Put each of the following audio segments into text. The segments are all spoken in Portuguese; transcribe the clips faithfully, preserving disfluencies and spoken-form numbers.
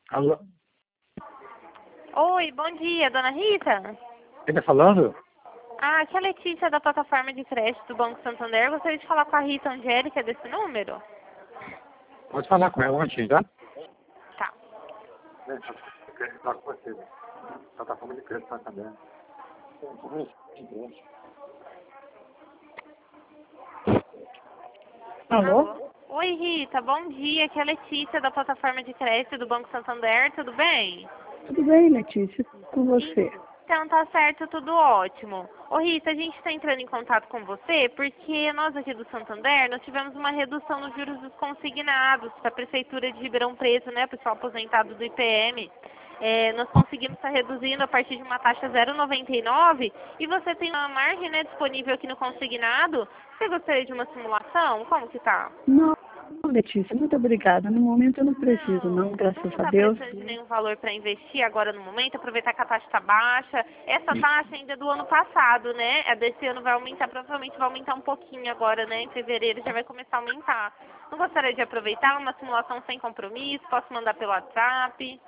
Alô? Oi, bom dia, dona Rita? Quem tá falando? Ah, aqui é a Letícia da plataforma de crédito do Banco Santander. Gostaria de falar com a Rita Angélica desse número? Pode falar com ela um momentinho, tá? Tá. Falar com você. Plataforma de crédito Santander. Alô? Oi, Rita, bom dia. Aqui é a Letícia da plataforma de crédito do Banco Santander. Tudo bem? Tudo bem, Letícia? Com você? Então tá certo, tudo ótimo. Ô Rita, a gente está entrando em contato com você porque nós aqui do Santander, nós tivemos uma redução nos juros dos consignados da Prefeitura de Ribeirão Preto, né, pessoal aposentado do I P M. É, nós conseguimos estar reduzindo a partir de uma taxa zero vírgula noventa e nove e você tem uma margem, né, disponível aqui no consignado. Você gostaria de uma simulação? Como que tá? Não, Letícia, muito obrigada. No momento eu não preciso, não, graças Não a está Deus. precisando de nenhum valor para investir agora no momento, aproveitar que a taxa está baixa. Essa taxa ainda é do ano passado, né? A desse ano vai aumentar, provavelmente vai aumentar um pouquinho agora, né? Em fevereiro já vai começar a aumentar. Não gostaria de aproveitar uma simulação sem compromisso? Posso mandar pelo WhatsApp?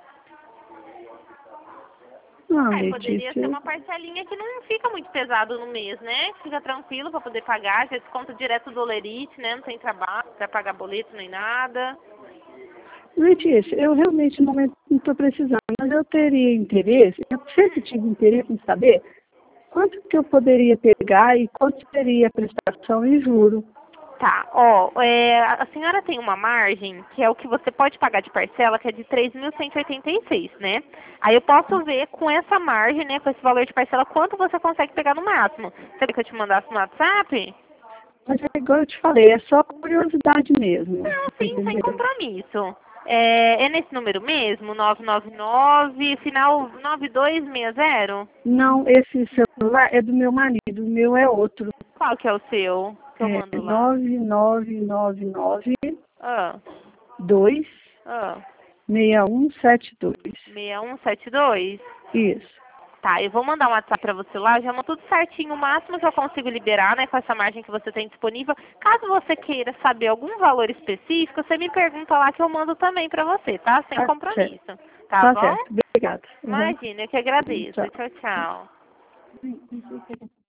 Não, É, poderia ser Letícia, uma parcelinha que não fica muito pesado no mês, né? Fica tranquilo para poder pagar, já desconta direto do Olerite, né? Não tem trabalho para pagar boleto nem nada. Letícia, eu realmente no momento não estou precisando, mas eu teria interesse, eu sempre tive interesse em saber quanto que eu poderia pegar e quanto seria a prestação em juro. Tá, ó, é, a senhora tem uma margem, que é o que você pode pagar de parcela, que é de três mil cento e oitenta e seis, né? Aí eu posso ver com essa margem, né, com esse valor de parcela, quanto você consegue pegar no máximo. Você quer que eu te mandasse no WhatsApp? Mas é igual eu te falei, é só curiosidade mesmo. Não, Tá sim, sem entendendo? compromisso. É, é nesse número mesmo, nove nove nove, final nove dois seis zero? Não, esse celular é do meu marido, o meu é outro. Qual que é o seu, que eu É mando lá? nove nove nove nove Ah, dois ah, seis um sete dois. seis um sete dois? Isso. Tá, eu vou mandar um WhatsApp pra você lá, já mando tudo certinho, o máximo que eu consigo liberar, né, com essa margem que você tem disponível. Caso você queira saber algum valor específico, você me pergunta lá que eu mando também pra você, tá? Sem Tá certo. compromisso. Tá Tá bom? certo. Obrigada. Uhum. Imagina, eu que agradeço. Tchau. Tchau, tchau.